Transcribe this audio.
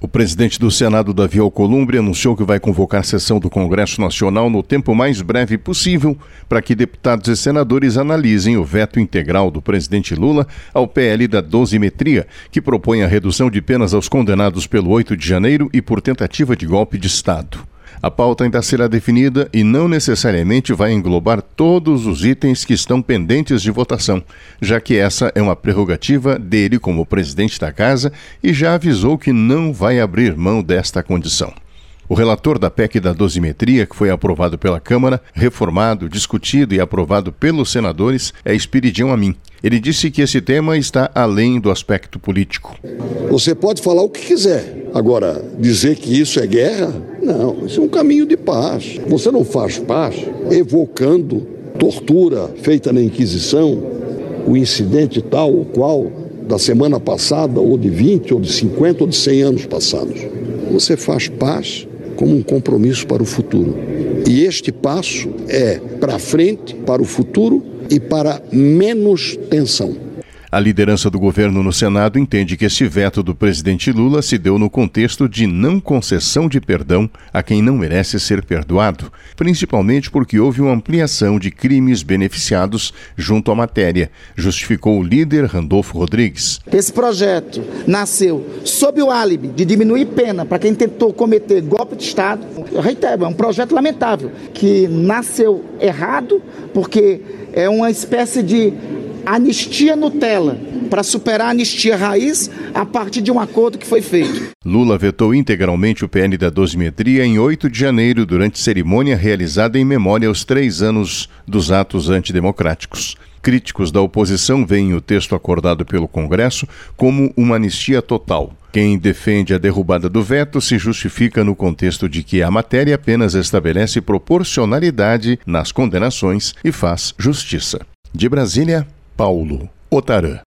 O presidente do Senado, Davi Alcolumbre, anunciou que vai convocar sessão do Congresso Nacional no tempo mais breve possível para que deputados e senadores analisem o veto integral do presidente Lula ao PL da dosimetria, que propõe a redução de penas aos condenados pelo 8 de janeiro e por tentativa de golpe de Estado. A pauta ainda será definida e não necessariamente vai englobar todos os itens que estão pendentes de votação, já que essa é uma prerrogativa dele como presidente da Casa e já avisou que não vai abrir mão desta condição. O relator da PEC da dosimetria, que foi aprovado pela Câmara, reformado, discutido e aprovado pelos senadores, é Espiridião Amin. Ele disse que esse tema está além do aspecto político. Você pode falar o que quiser. Agora, dizer que isso é guerra? Não, isso é um caminho de paz. Você não faz paz evocando tortura feita na Inquisição, o incidente tal ou qual da semana passada, ou de 20, ou de 50, ou de 100 anos passados. Você faz paz como um compromisso para o futuro. E este passo é para frente, para o futuro e para menos tensão. A liderança do governo no Senado entende que esse veto do presidente Lula se deu no contexto de não concessão de perdão a quem não merece ser perdoado, principalmente porque houve uma ampliação de crimes beneficiados junto à matéria, justificou o líder Randolfo Rodrigues. Esse projeto nasceu sob o álibi de diminuir pena para quem tentou cometer golpe de Estado. Eu reitero, é um projeto lamentável, que nasceu errado, porque é uma espécie de anistia Nutella, para superar a anistia raiz a partir de um acordo que foi feito. Lula vetou integralmente o PL da dosimetria em 8 de janeiro, durante cerimônia realizada em memória aos 3 anos dos atos antidemocráticos. Críticos da oposição veem o texto acordado pelo Congresso como uma anistia total. Quem defende a derrubada do veto se justifica no contexto de que a matéria apenas estabelece proporcionalidade nas condenações e faz justiça. De Brasília, Paulo Otarã.